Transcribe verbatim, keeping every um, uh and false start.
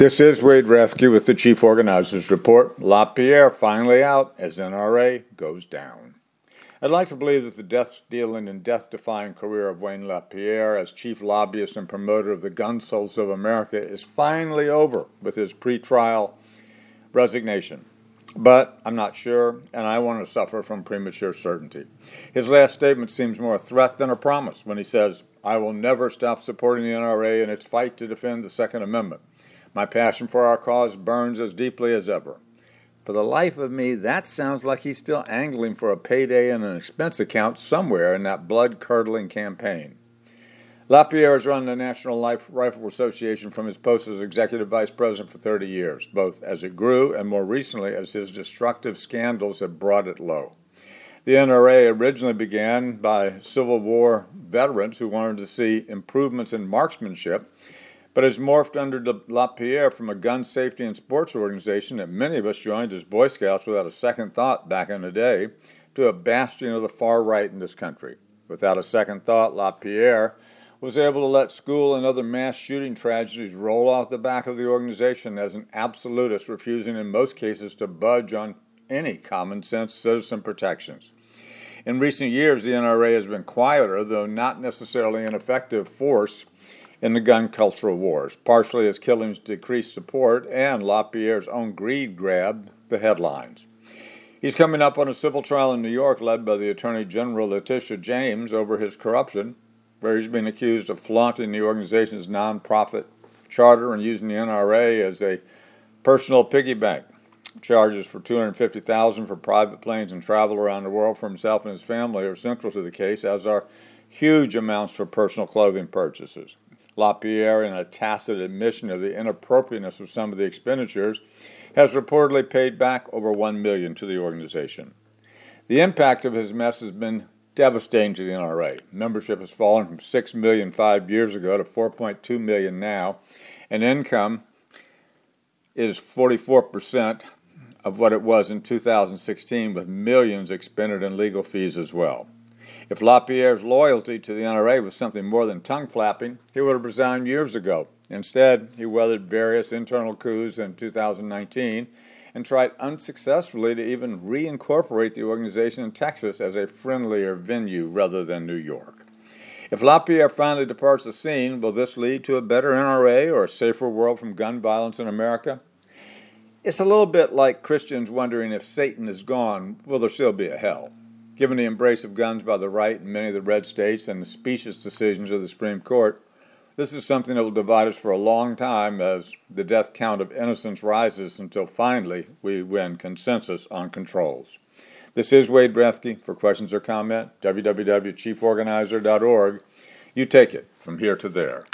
This is Wade Rescue with the Chief Organizers Report. LaPierre finally out as N R A goes down. I'd like to believe that the death-stealing and death-defying career of Wayne LaPierre as chief lobbyist and promoter of the gun sales of America is finally over with his pretrial resignation. But I'm not sure, and I want to suffer from premature certainty. His last statement seems more a threat than a promise when he says, "I will never stop supporting the N R A in its fight to defend the Second Amendment. My passion for our cause burns as deeply as ever." For the life of me, that sounds like he's still angling for a payday and an expense account somewhere in that blood-curdling campaign. LaPierre has run the National Rifle Association from his post as executive vice president for thirty years, both as it grew and more recently as his destructive scandals have brought it low. The N R A originally began by Civil War veterans who wanted to see improvements in marksmanship, but has morphed under LaPierre from a gun safety and sports organization that many of us joined as Boy Scouts without a second thought back in the day to a bastion of the far right in this country. Without a second thought, LaPierre was able to let school and other mass shooting tragedies roll off the back of the organization as an absolutist, refusing in most cases to budge on any common sense citizen protections. In recent years, the N R A has been quieter, though not necessarily an effective force in the gun cultural wars, partially as killings decreased support and LaPierre's own greed grabbed the headlines. He's coming up on a civil trial in New York led by the Attorney General Letitia James over his corruption, where he's been accused of flaunting the organization's nonprofit charter and using the N R A as a personal piggy bank. Charges for two hundred fifty thousand dollars for private planes and travel around the world for himself and his family are central to the case, as are huge amounts for personal clothing purchases. LaPierre, in a tacit admission of the inappropriateness of some of the expenditures, has reportedly paid back over one million dollars to the organization. The impact of his mess has been devastating to the N R A. Membership has fallen from six million five years ago to four point two million now, and income is forty-four percent of what it was in two thousand sixteen, with millions expended in legal fees as well. If LaPierre's loyalty to the N R A was something more than tongue-flapping, he would have resigned years ago. Instead, he weathered various internal coups in two thousand nineteen and tried unsuccessfully to even reincorporate the organization in Texas as a friendlier venue rather than New York. If LaPierre finally departs the scene, will this lead to a better N R A or a safer world from gun violence in America? It's a little bit like Christians wondering if Satan is gone, will there still be a hell? Given the embrace of guns by the right in many of the red states and the specious decisions of the Supreme Court, this is something that will divide us for a long time as the death count of innocents rises until finally we win consensus on controls. This is Wade Rescue. For questions or comment, w w w dot chief organizer dot org. You take it from here to there.